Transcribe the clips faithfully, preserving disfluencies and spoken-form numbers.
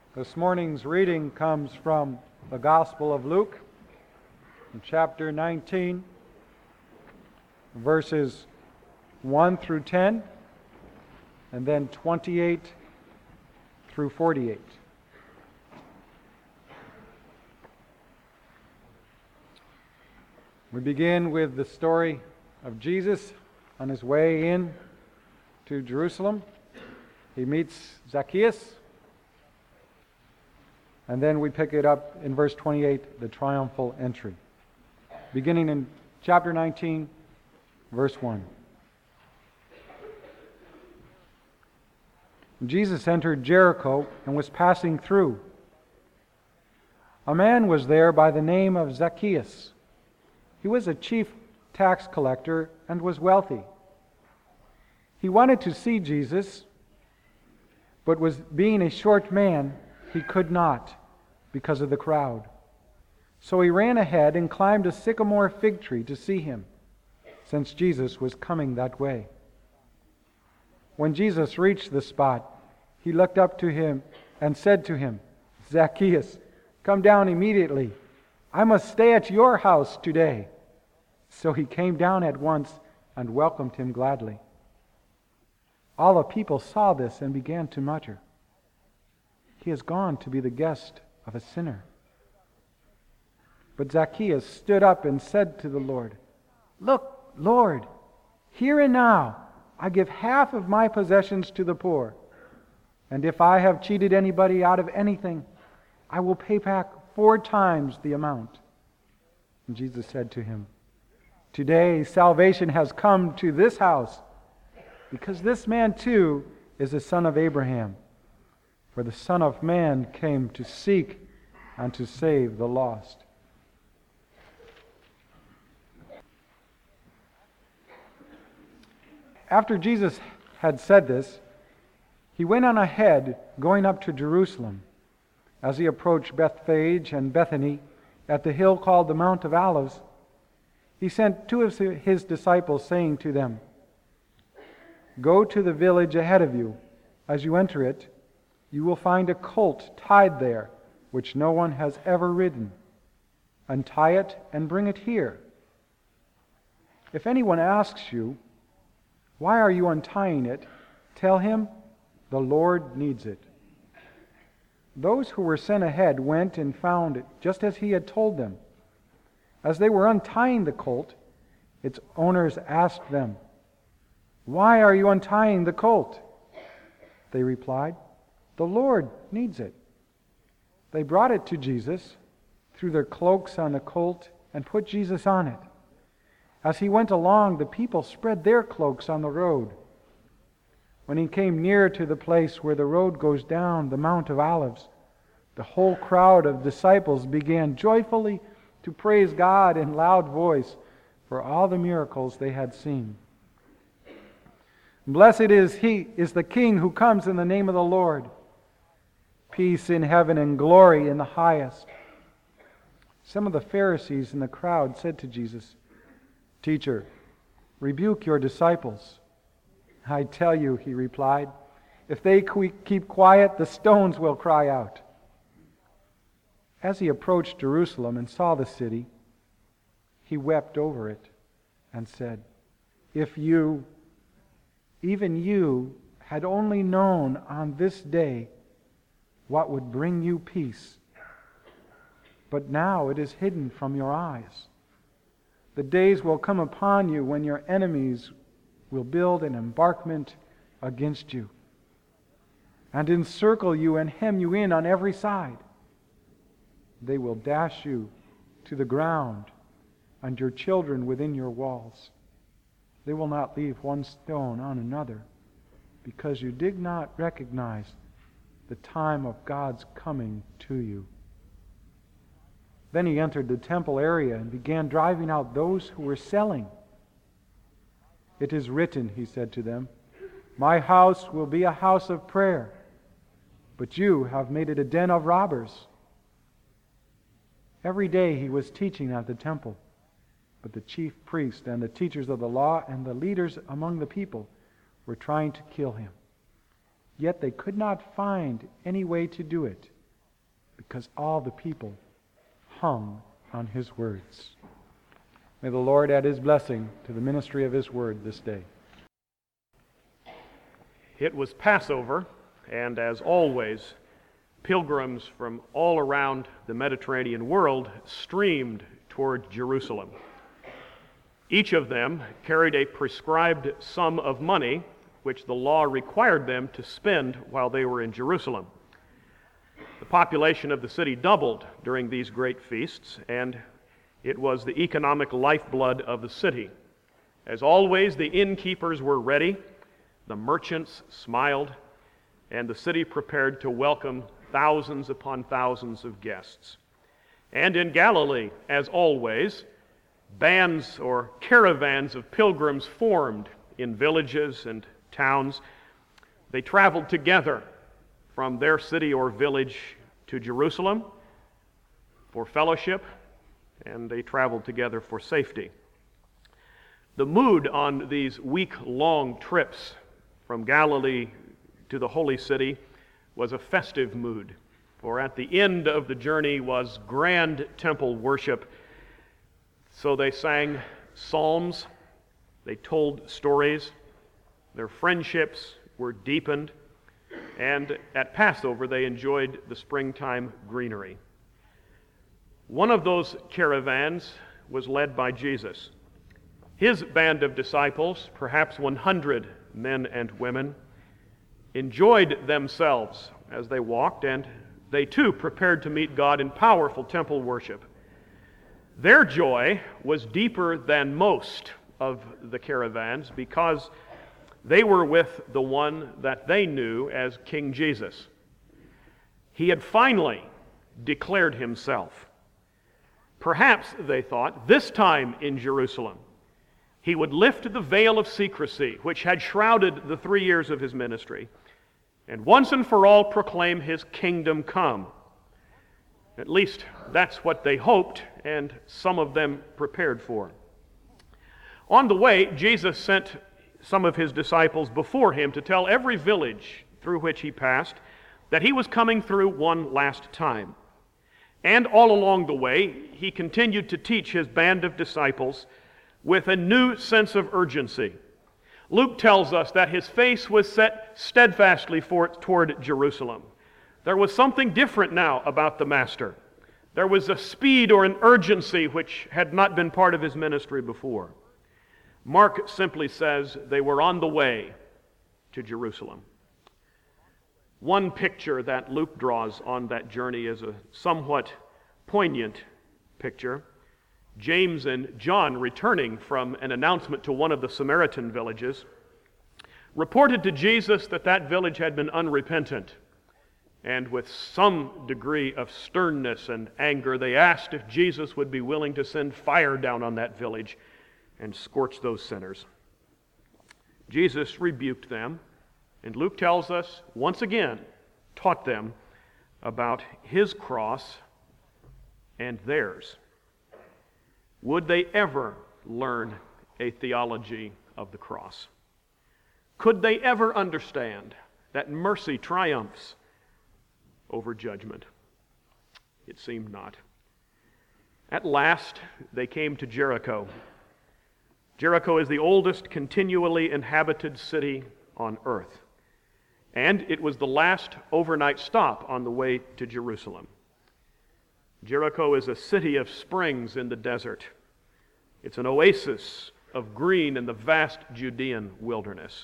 This morning's reading comes from the Gospel of Luke, in chapter nineteen, verses one through ten, and then twenty-eight through forty-eight. We begin with the story of Jesus on his way in to Jerusalem. He meets Zacchaeus. And then we pick it up in verse twenty-eight, the triumphal entry. Beginning in chapter nineteen, verse one. Jesus entered Jericho and was passing through. A man was there by the name of Zacchaeus. He was a chief tax collector and was wealthy. He wanted to see Jesus, but was being a short man, he could not, because of the crowd. So he ran ahead and climbed a sycamore fig tree to see him, since Jesus was coming that way. When Jesus reached the spot, he looked up to him and said to him, "Zacchaeus, come down immediately. I must stay at your house today." So he came down at once and welcomed him gladly. All the people saw this and began to mutter, "He has gone to be the guest of a sinner." But Zacchaeus stood up and said to the Lord, "Look, Lord, here and now I give half of my possessions to the poor. And if I have cheated anybody out of anything, I will pay back four times the amount." And Jesus said to him, "Today salvation has come to this house, because this man too is a son of Abraham. For the Son of Man came to seek and to save the lost." After Jesus had said this, he went on ahead, going up to Jerusalem. As he approached Bethphage and Bethany at the hill called the Mount of Olives, he sent two of his disciples, saying to them, "Go to the village ahead of you. As you enter it, you will find a colt tied there, which no one has ever ridden. Untie it and bring it here. If anyone asks you, 'Why are you untying it?' tell him, 'The Lord needs it.'" Those who were sent ahead went and found it just as he had told them. As they were untying the colt, its owners asked them, "Why are you untying the colt?" They replied, "The Lord needs it." They brought it to Jesus, threw their cloaks on the colt, and put Jesus on it. As he went along, the people spread their cloaks on the road. When he came near to the place where the road goes down the Mount of Olives, the whole crowd of disciples began joyfully to praise God in loud voice for all the miracles they had seen. "Blessed is he, is the King who comes in the name of the Lord. Peace in heaven and glory in the highest." Some of the Pharisees in the crowd said to Jesus, "Teacher, rebuke your disciples." "I tell you," he replied, "if they keep quiet, the stones will cry out." As he approached Jerusalem and saw the city, he wept over it and said, "If you, even you, had only known on this day what would bring you peace. But now it is hidden from your eyes. The days will come upon you when your enemies will build an embankment against you and encircle you and hem you in on every side. They will dash you to the ground and your children within your walls. They will not leave one stone on another, because you did not recognize the time of God's coming to you." Then he entered the temple area and began driving out those who were selling. "It is written," he said to them, "My house will be a house of prayer, but you have made it a den of robbers." Every day he was teaching at the temple, but the chief priests and the teachers of the law and the leaders among the people were trying to kill him. Yet they could not find any way to do it, because all the people hung on his words. May the Lord add his blessing to the ministry of his word this day. It was Passover, and as always, pilgrims from all around the Mediterranean world streamed toward Jerusalem. Each of them carried a prescribed sum of money which the law required them to spend while they were in Jerusalem. The population of the city doubled during these great feasts, and it was the economic lifeblood of the city. As always, the innkeepers were ready, the merchants smiled, and the city prepared to welcome thousands upon thousands of guests. And in Galilee, as always, bands or caravans of pilgrims formed in villages and towns. They traveled together from their city or village to Jerusalem for fellowship, and they traveled together for safety. The mood on these week-long trips from Galilee to the holy city was a festive mood, for at the end of the journey was grand temple worship. So they sang psalms, they told stories, their friendships were deepened, and at Passover they enjoyed the springtime greenery. One of those caravans was led by Jesus. His band of disciples, perhaps one hundred men and women, enjoyed themselves as they walked, and they too prepared to meet God in powerful temple worship. Their joy was deeper than most of the caravans because they were with the one that they knew as King Jesus. He had finally declared himself. Perhaps, they thought, this time in Jerusalem, he would lift the veil of secrecy which had shrouded the three years of his ministry and once and for all proclaim his kingdom come. At least that's what they hoped, and some of them prepared for. On the way, Jesus sent some of his disciples before him to tell every village through which he passed that he was coming through one last time. And all along the way, he continued to teach his band of disciples with a new sense of urgency. Luke tells us that his face was set steadfastly for, toward Jerusalem. There was something different now about the Master. There was a speed or an urgency which had not been part of his ministry before. Mark simply says they were on the way to Jerusalem. One picture that Luke draws on that journey is a somewhat poignant picture. James and John, returning from an announcement to one of the Samaritan villages, reported to Jesus that that village had been unrepentant. And with some degree of sternness and anger, they asked if Jesus would be willing to send fire down on that village and scorch those sinners. Jesus rebuked them, and Luke tells us, once again, taught them about his cross and theirs. Would they ever learn a theology of the cross? Could they ever understand that mercy triumphs over judgment? It seemed not. At last, they came to Jericho. Jericho is the oldest continually inhabited city on earth, and it was the last overnight stop on the way to Jerusalem. Jericho is a city of springs in the desert. It's an oasis of green in the vast Judean wilderness.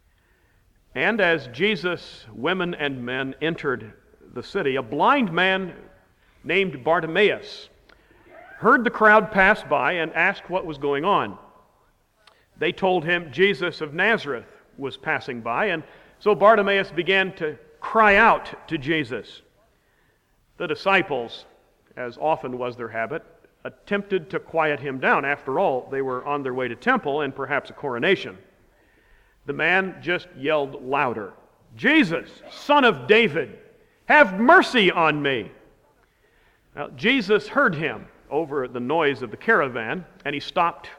And as Jesus, women and men entered the city, a blind man named Bartimaeus heard the crowd pass by and asked what was going on. They told him Jesus of Nazareth was passing by, and so Bartimaeus began to cry out to Jesus. The disciples, as often was their habit, attempted to quiet him down. After all, they were on their way to temple and perhaps a coronation. The man just yelled louder, "Jesus, Son of David, have mercy on me." Now, Jesus heard him over the noise of the caravan, and he stopped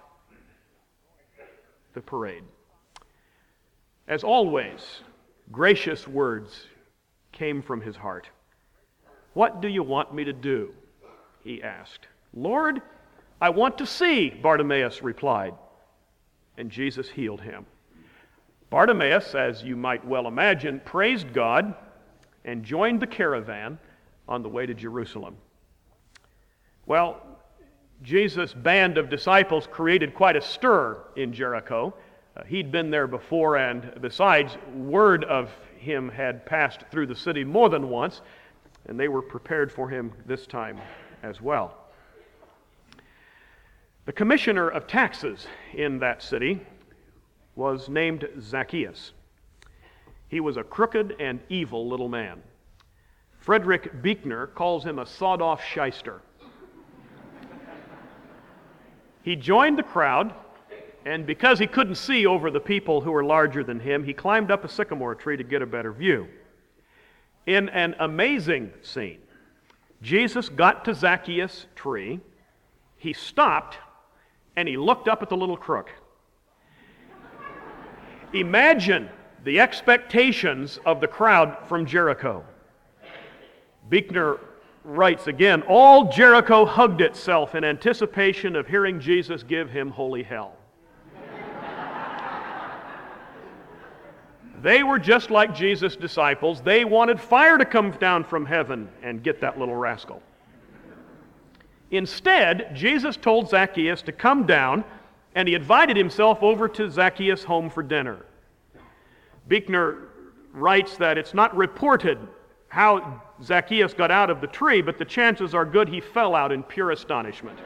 the parade. As always, gracious words came from his heart. "What do you want me to do?" he asked. "Lord, I want to see," Bartimaeus replied. And Jesus healed him. Bartimaeus, as you might well imagine, praised God and joined the caravan on the way to Jerusalem. Well, Jesus' band of disciples created quite a stir in Jericho. Uh, he'd been there before, and besides, word of him had passed through the city more than once, and they were prepared for him this time as well. The commissioner of taxes in that city was named Zacchaeus. He was a crooked and evil little man. Frederick Buechner calls him a sawed-off shyster. He joined the crowd, and because he couldn't see over the people who were larger than him, he climbed up a sycamore tree to get a better view. In an amazing scene, Jesus got to Zacchaeus' tree, he stopped, and he looked up at the little crook. Imagine the expectations of the crowd from Jericho. Buechner writes again, "All Jericho hugged itself in anticipation of hearing Jesus give him holy hell." They were just like Jesus' disciples. They wanted fire to come down from heaven and get that little rascal. Instead, Jesus told Zacchaeus to come down, and he invited himself over to Zacchaeus' home for dinner. Buechner writes that it's not reported how Zacchaeus got out of the tree, but the chances are good he fell out in pure astonishment.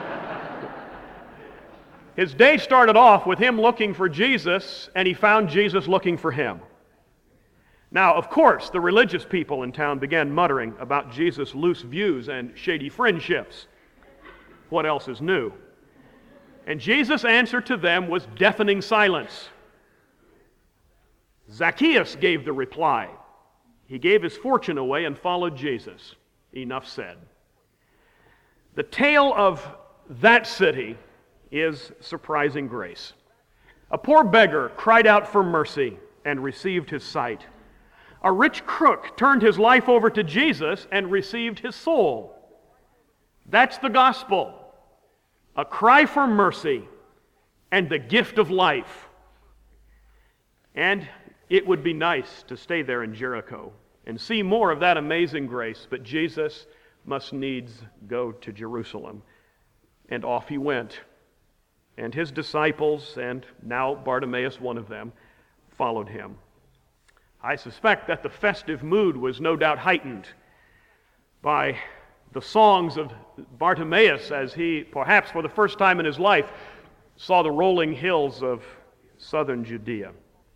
His day started off with him looking for Jesus, and he found Jesus looking for him. Now, of course, the religious people in town began muttering about Jesus' loose views and shady friendships. What else is new? And Jesus' answer to them was deafening silence. Zacchaeus gave the reply. He gave his fortune away and followed Jesus. Enough said. The tale of that city is surprising grace. A poor beggar cried out for mercy and received his sight. A rich crook turned his life over to Jesus and received his soul. That's the gospel. A cry for mercy and the gift of life. And it would be nice to stay there in Jericho and see more of that amazing grace, but Jesus must needs go to Jerusalem. And off he went. And his disciples, and now Bartimaeus, one of them, followed him. I suspect that the festive mood was no doubt heightened by the songs of Bartimaeus as he, perhaps for the first time in his life, saw the rolling hills of southern Judea.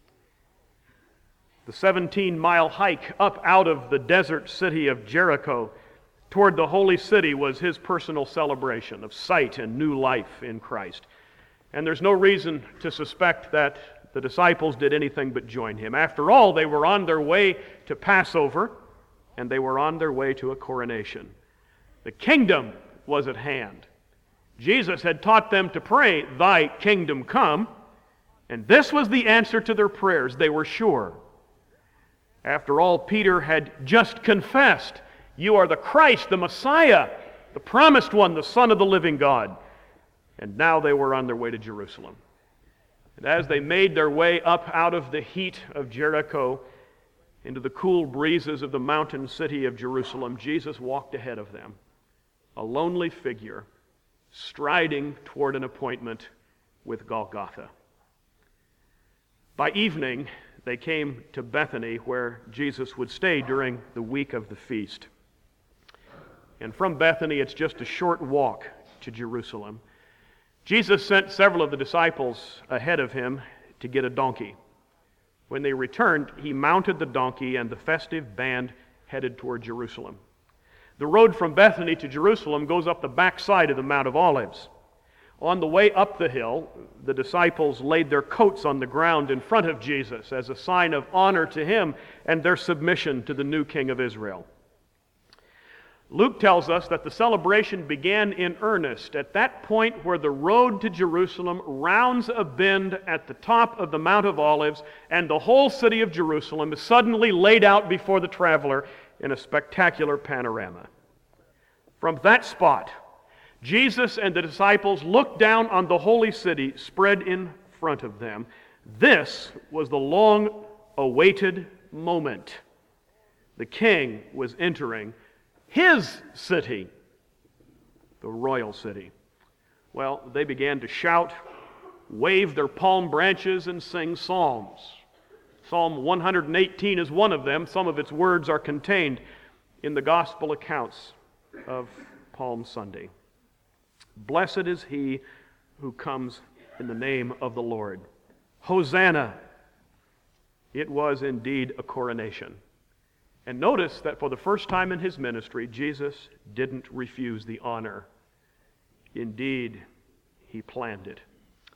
The seventeen-mile hike up out of the desert city of Jericho toward the holy city was his personal celebration of sight and new life in Christ. And there's no reason to suspect that the disciples did anything but join him. After all, they were on their way to Passover, and they were on their way to a coronation. The kingdom was at hand. Jesus had taught them to pray, "Thy kingdom come," and this was the answer to their prayers, they were sure. After all, Peter had just confessed, "You are the Christ, the Messiah, the promised one, the Son of the living God." And now they were on their way to Jerusalem. And as they made their way up out of the heat of Jericho into the cool breezes of the mountain city of Jerusalem, Jesus walked ahead of them, a lonely figure, striding toward an appointment with Golgotha. By evening, they came to Bethany, where Jesus would stay during the week of the feast. And from Bethany, it's just a short walk to Jerusalem. Jesus sent several of the disciples ahead of him to get a donkey. When they returned, he mounted the donkey, and the festive band headed toward Jerusalem. The road from Bethany to Jerusalem goes up the backside of the Mount of Olives. On the way up the hill, the disciples laid their coats on the ground in front of Jesus as a sign of honor to him and their submission to the new King of Israel. Luke tells us that the celebration began in earnest at that point where the road to Jerusalem rounds a bend at the top of the Mount of Olives, and the whole city of Jerusalem is suddenly laid out before the traveler in a spectacular panorama. From that spot, Jesus and the disciples looked down on the holy city spread in front of them. This was the long-awaited moment. The king was entering his city, the royal city. Well, they began to shout, wave their palm branches, and sing psalms. Psalm one hundred eighteen is one of them. Some of its words are contained in the gospel accounts of Palm Sunday. Blessed is he who comes in the name of the Lord. Hosanna. It was indeed a coronation. And notice that for the first time in his ministry, Jesus didn't refuse the honor. Indeed, he planned it.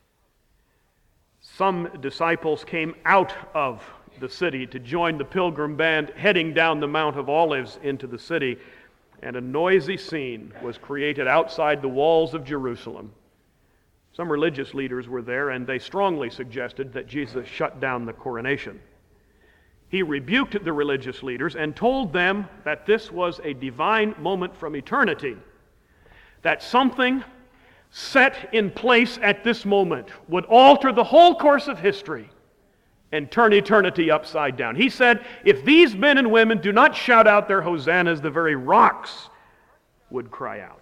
Some disciples came out of the city to join the pilgrim band heading down the Mount of Olives into the city, and a noisy scene was created outside the walls of Jerusalem. Some religious leaders were there, and they strongly suggested that Jesus shut down the coronation. He rebuked the religious leaders and told them that this was a divine moment from eternity, that something set in place at this moment would alter the whole course of history and turn eternity upside down. He said, if these men and women do not shout out their hosannas, the very rocks would cry out.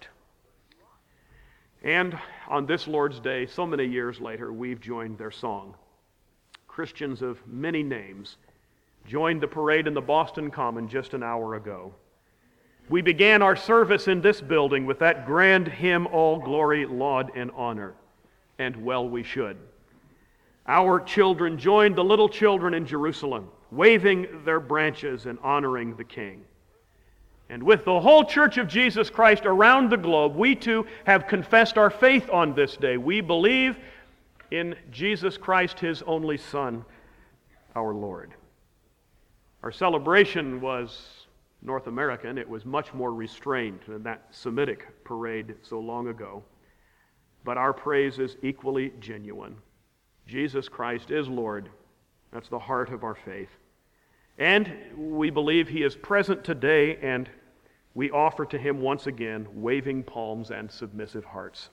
And on this Lord's Day, so many years later, we've joined their song. Christians of many names joined the parade in the Boston Common just an hour ago. We began our service in this building with that grand hymn, All Glory, Laud, and Honor. And well we should. Our children joined the little children in Jerusalem, waving their branches and honoring the King. And with the whole Church of Jesus Christ around the globe, we too have confessed our faith on this day. We believe in Jesus Christ, His only Son, our Lord. Our celebration was North American. It was much more restrained than that Semitic parade so long ago. But our praise is equally genuine. Jesus Christ is Lord. That's the heart of our faith. And we believe He is present today, and we offer to Him once again waving palms and submissive hearts.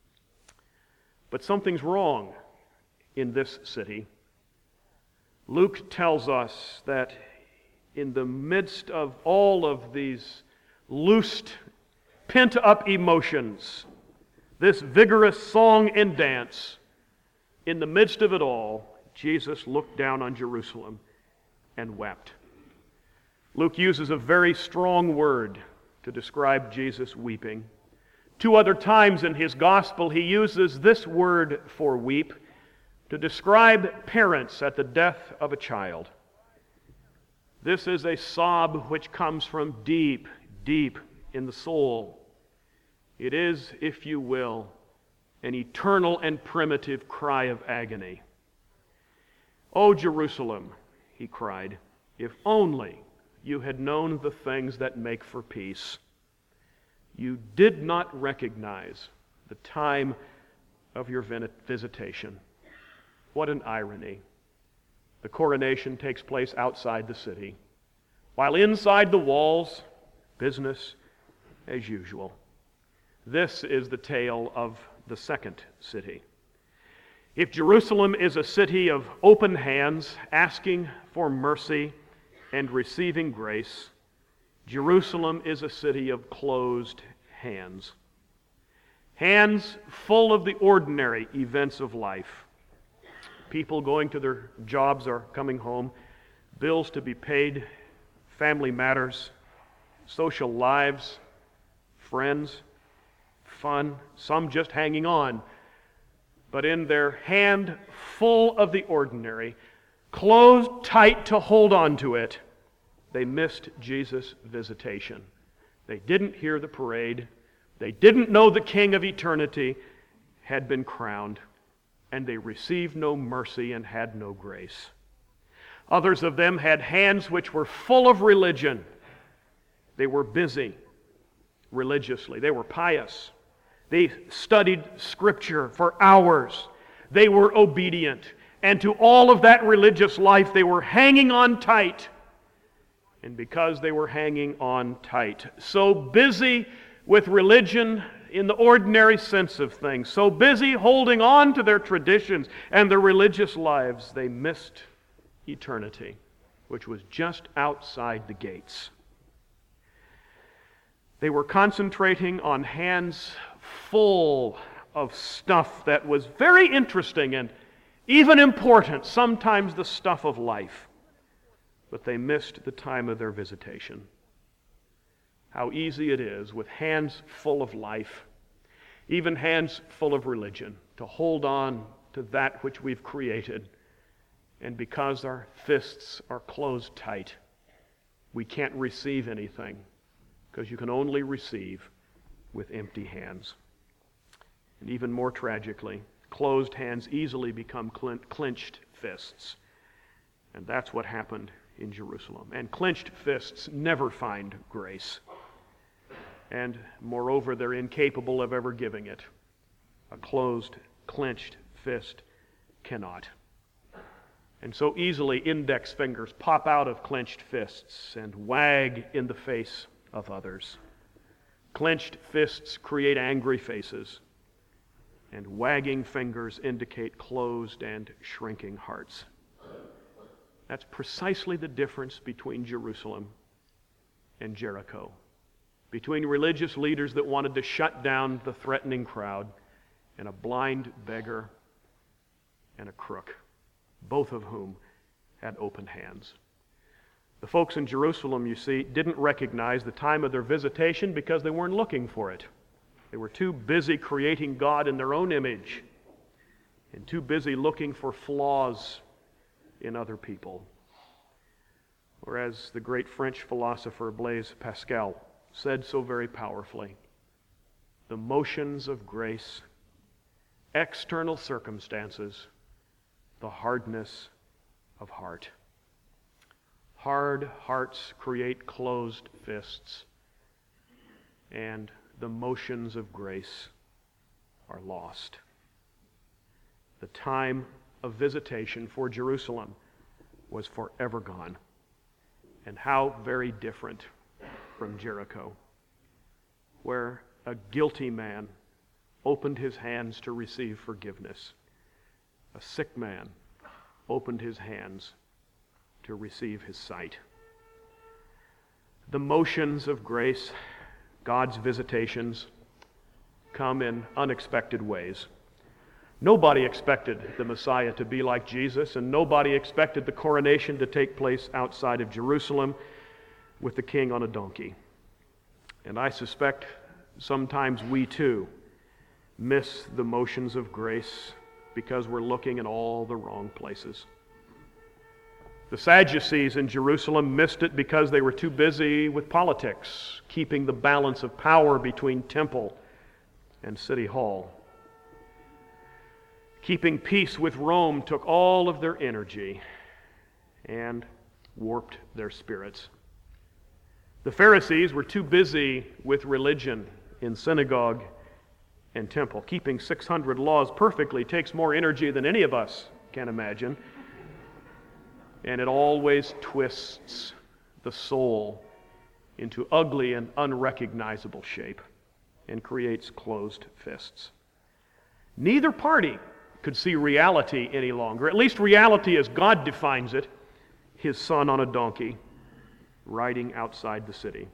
But something's wrong in this city. Luke tells us that in the midst of all of these loosed, pent-up emotions, this vigorous song and dance, in the midst of it all, Jesus looked down on Jerusalem and wept. Luke uses a very strong word to describe Jesus weeping. Two other times in his gospel, he uses this word for weep to describe parents at the death of a child. This is a sob which comes from deep, deep in the soul. It is, if you will, an eternal and primitive cry of agony. "O Jerusalem," he cried, "if only you had known the things that make for peace. You did not recognize the time of your visitation." What an irony. The coronation takes place outside the city, while inside the walls, business as usual. This is the tale of the second city. If Jerusalem is a city of open hands, asking for mercy and receiving grace, Jerusalem is a city of closed hands. Hands full of the ordinary events of life. People going to their jobs or coming home, bills to be paid, family matters, social lives, friends, fun, some just hanging on. But in their hand full of the ordinary, closed tight to hold on to it, they missed Jesus' visitation. They didn't hear the parade. They didn't know the King of eternity had been crowned. And they received no mercy and had no grace. Others of them had hands which were full of religion. They were busy religiously. They were pious. They studied Scripture for hours. They were obedient. And to all of that religious life, they were hanging on tight. and because they were hanging on tight. So busy with religion in the ordinary sense of things, so busy holding on to their traditions and their religious lives, they missed eternity, which was just outside the gates. They were concentrating on hands full of stuff that was very interesting and even important, sometimes the stuff of life. But they missed the time of their visitation. How easy it is with hands full of life, even hands full of religion, to hold on to that which we've created. And because our fists are closed tight, we can't receive anything, because you can only receive with empty hands. And even more tragically, closed hands easily become clenched fists. And that's what happened in Jerusalem. And clenched fists never find grace. And moreover, they're incapable of ever giving it. A closed, clenched fist cannot. And so easily index fingers pop out of clenched fists and wag in the face of others. Clenched fists create angry faces, and wagging fingers indicate closed and shrinking hearts. That's precisely the difference between Jerusalem and Jericho, between religious leaders that wanted to shut down the threatening crowd and a blind beggar and a crook, both of whom had open hands. The folks in Jerusalem, you see, didn't recognize the time of their visitation because they weren't looking for it. They were too busy creating God in their own image and too busy looking for flaws in other people. Or as the great French philosopher Blaise Pascal said so very powerfully, the motions of grace, external circumstances, the hardness of heart. Hard hearts create closed fists, and the motions of grace are lost. The time of visitation for Jerusalem was forever gone. And how very different from Jericho, where a guilty man opened his hands to receive forgiveness. A sick man opened his hands to receive his sight. The motions of grace, God's visitations, come in unexpected ways. Nobody expected the Messiah to be like Jesus, and nobody expected the coronation to take place outside of Jerusalem with the king on a donkey. And I suspect sometimes we too miss the motions of grace because we're looking in all the wrong places. The Sadducees in Jerusalem missed it because they were too busy with politics, keeping the balance of power between temple and city hall. Keeping peace with Rome took all of their energy and warped their spirits. The Pharisees were too busy with religion in synagogue and temple. Keeping six hundred laws perfectly takes more energy than any of us can imagine. And it always twists the soul into ugly and unrecognizable shape and creates closed fists. Neither party could see reality any longer, at least reality as God defines it, his son on a donkey riding outside the city.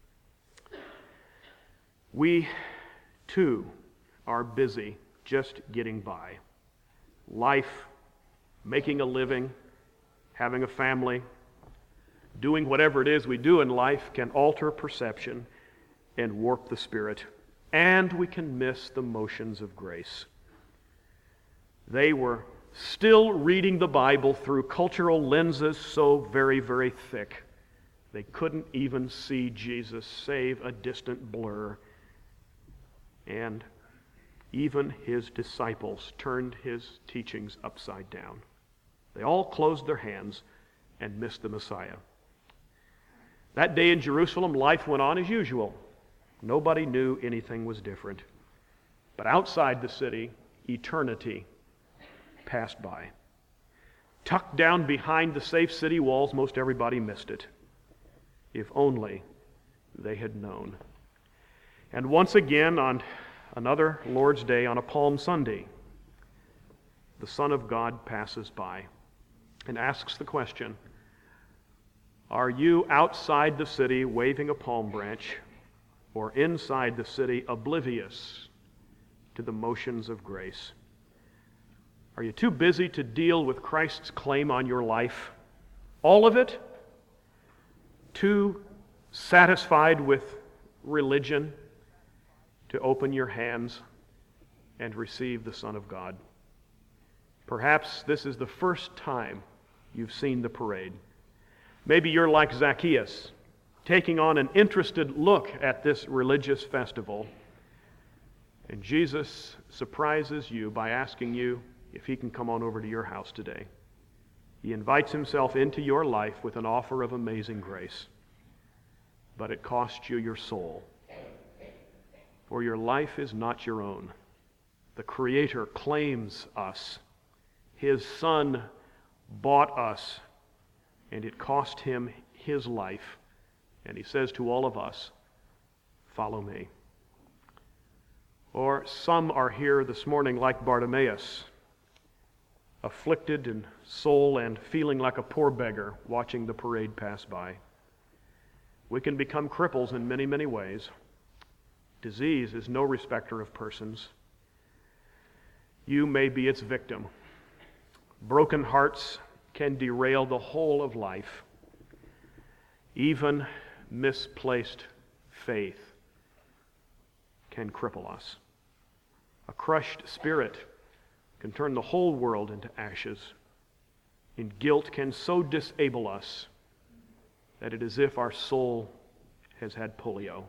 We, too, are busy just getting by. Life, making a living, having a family, doing whatever it is we do in life can alter perception and warp the spirit, and we can miss the motions of grace. They were still reading the Bible through cultural lenses so very, very thick, they couldn't even see Jesus save a distant blur. And even his disciples turned his teachings upside down. They all closed their hands and missed the Messiah. That day in Jerusalem, life went on as usual. Nobody knew anything was different. But outside the city, eternity passed by. Tucked down behind the safe city walls, most everybody missed it. If only they had known. And once again, on another Lord's Day, on a Palm Sunday, the Son of God passes by and asks the question, are you outside the city waving a palm branch, or inside the city oblivious to the motions of grace? Are you too busy to deal with Christ's claim on your life, all of it? Too satisfied with religion to open your hands and receive the Son of God? Perhaps this is the first time you've seen the parade. Maybe you're like Zacchaeus, taking on an interested look at this religious festival, and Jesus surprises you by asking you if he can come on over to your house today. He invites himself into your life with an offer of amazing grace, but it costs you your soul. For your life is not your own. The Creator claims us. His Son bought us, and it cost him his life. And he says to all of us, follow me. Or some are here this morning like Bartimaeus, afflicted in soul and feeling like a poor beggar watching the parade pass by. We can become cripples in many, many ways. Disease is no respecter of persons. You may be its victim. Broken hearts can derail the whole of life. Even misplaced faith can cripple us. A crushed spirit can turn the whole world into ashes. And guilt can so disable us that it is as if our soul has had polio.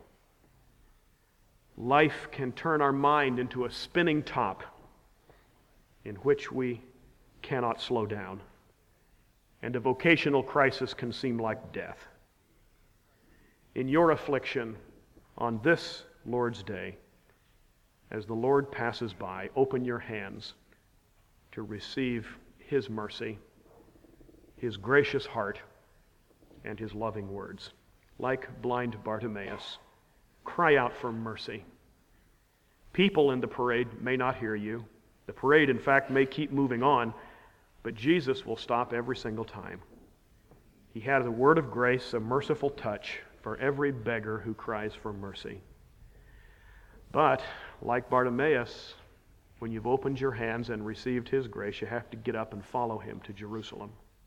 Life can turn our mind into a spinning top in which we cannot slow down. And a vocational crisis can seem like death. In your affliction, on this Lord's Day, as the Lord passes by, open your hands to receive his mercy, his gracious heart, and his loving words. Like blind Bartimaeus, cry out for mercy. People in the parade may not hear you. The parade, in fact, may keep moving on, but Jesus will stop every single time. He has a word of grace, a merciful touch for every beggar who cries for mercy. But, like Bartimaeus, when you've opened your hands and received his grace, you have to get up and follow him to Jerusalem.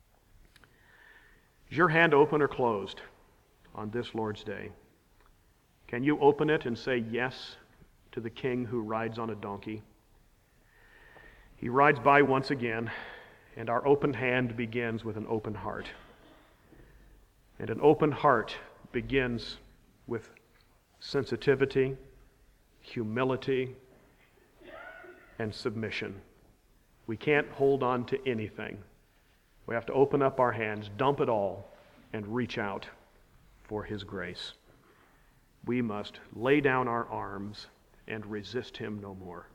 Is your hand open or closed on this Lord's Day? Can you open it and say yes to the King who rides on a donkey? He rides by once again, and our open hand begins with an open heart. And an open heart begins with sensitivity, humility, and submission. We can't hold on to anything. We have to open up our hands, dump it all, and reach out for his grace. We must lay down our arms and resist him no more.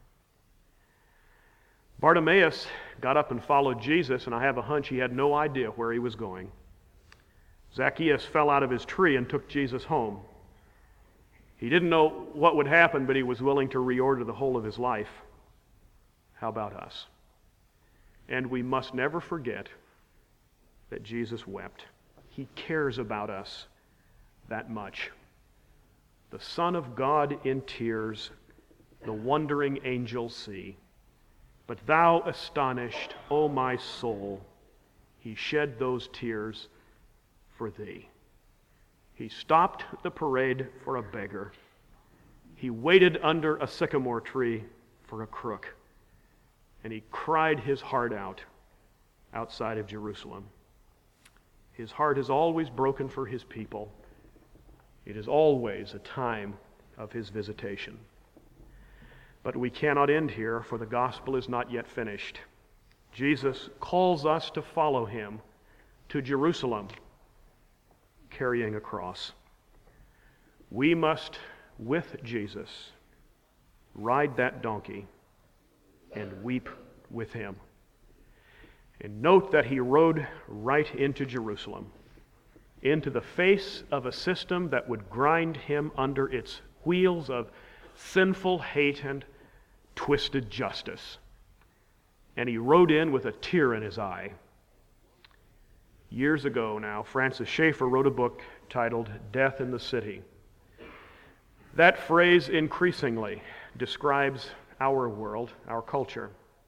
Bartimaeus got up and followed Jesus, and I have a hunch he had no idea where he was going. Zacchaeus fell out of his tree and took Jesus home. He didn't know what would happen, but he was willing to reorder the whole of his life. How about us? And we must never forget that Jesus wept. He cares about us that much. The Son of God in tears, the wondering angels see. But thou astonished, O my soul, he shed those tears for thee. He stopped the parade for a beggar. He waited under a sycamore tree for a crook. And he cried his heart out outside of Jerusalem. His heart is always broken for his people. It is always a time of his visitation. But we cannot end here, for the gospel is not yet finished. Jesus calls us to follow him to Jerusalem, carrying a cross. We must, with Jesus, ride that donkey and weep with him. And note that he rode right into Jerusalem. into the face of a system that would grind him under its wheels of sinful hate and twisted justice. And he rode in with a tear in his eye. Years ago now, Francis Schaeffer wrote a book titled Death in the City. That phrase increasingly describes our world, our culture.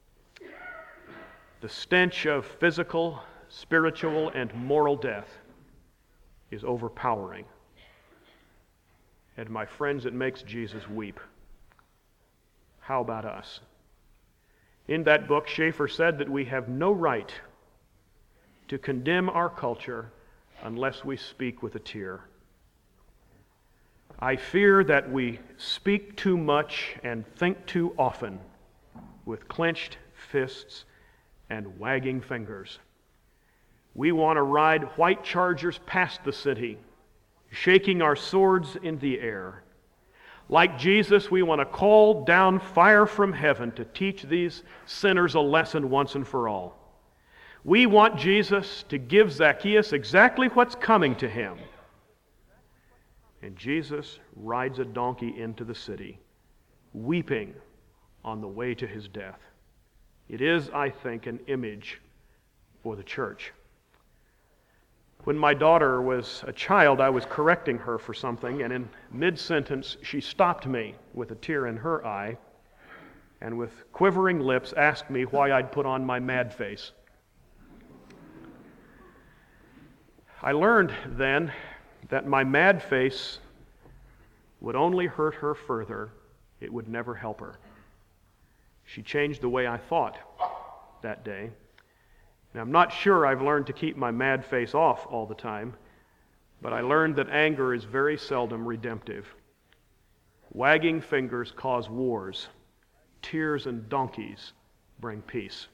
The stench of physical, spiritual, and moral death is overpowering. And my friends, it makes Jesus weep. How about us? In that book, Schaeffer said that we have no right to condemn our culture unless we speak with a tear. I fear that we speak too much and think too often with clenched fists and wagging fingers. We want to ride white chargers past the city, shaking our swords in the air. Like Jesus, we want to call down fire from heaven to teach these sinners a lesson once and for all. We want Jesus to give Zacchaeus exactly what's coming to him. And Jesus rides a donkey into the city, weeping on the way to his death. It is, I think, an image for the church. When my daughter was a child, I was correcting her for something, and in mid-sentence, she stopped me with a tear in her eye, and with quivering lips asked me why I'd put on my mad face. I learned then that my mad face would only hurt her further. It would never help her. She changed the way I thought that day. And I'm not sure I've learned to keep my mad face off all the time, but I learned that anger is very seldom redemptive. Wagging fingers cause wars. Tears and donkeys bring peace.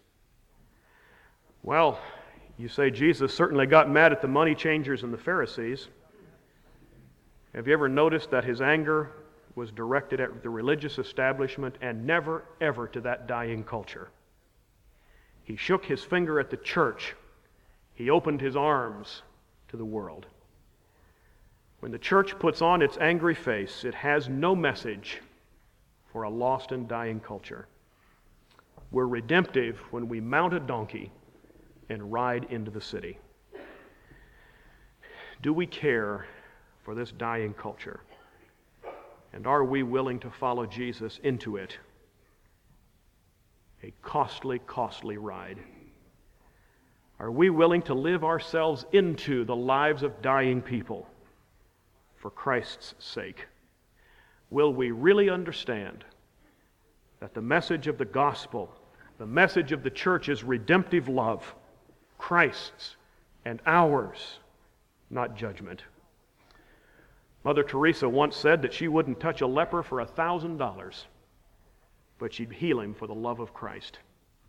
Well, you say Jesus certainly got mad at the money changers and the Pharisees. Have you ever noticed that his anger was directed at the religious establishment and never, ever to that dying culture? He shook his finger at the church. He opened his arms to the world. When the church puts on its angry face, it has no message for a lost and dying culture. We're redemptive when we mount a donkey and ride into the city. Do we care for this dying culture? And are we willing to follow Jesus into it? A costly, costly ride. Are we willing to live ourselves into the lives of dying people for Christ's sake? Will we really understand that the message of the gospel, the message of the church is redemptive love, Christ's and ours, not judgment? Mother Teresa once said that she wouldn't touch a leper for a thousand dollars, but she'd heal him for the love of Christ.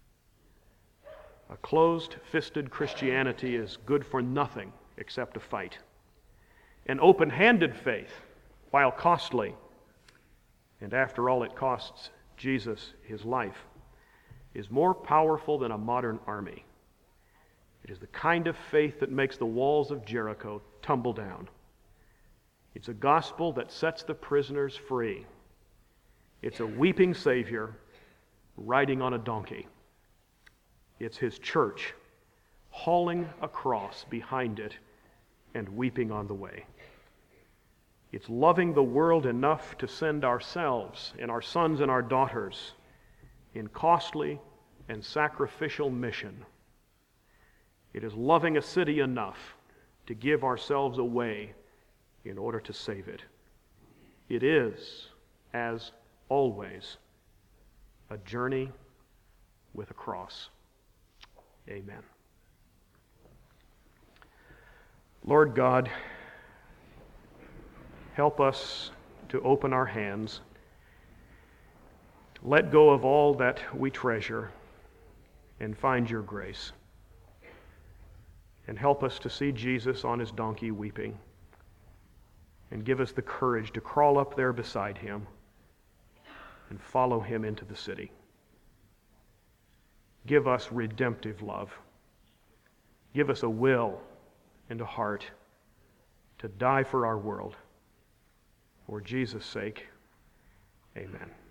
A closed-fisted Christianity is good for nothing except to fight. An open-handed faith, while costly, and after all it costs Jesus his life, is more powerful than a modern army. It is the kind of faith that makes the walls of Jericho tumble down. It's a gospel that sets the prisoners free. It's a weeping Savior riding on a donkey. It's his church hauling a cross behind it and weeping on the way. It's loving the world enough to send ourselves and our sons and our daughters in costly and sacrificial mission. It is loving a city enough to give ourselves away in order to save it. It is, as always, a journey with a cross. Amen. Lord God, help us to open our hands, let go of all that we treasure, and find your grace. And help us to see Jesus on his donkey weeping, and give us the courage to crawl up there beside him and follow him into the city. Give us redemptive love. Give us a will and a heart to die for our world. For Jesus' sake, amen.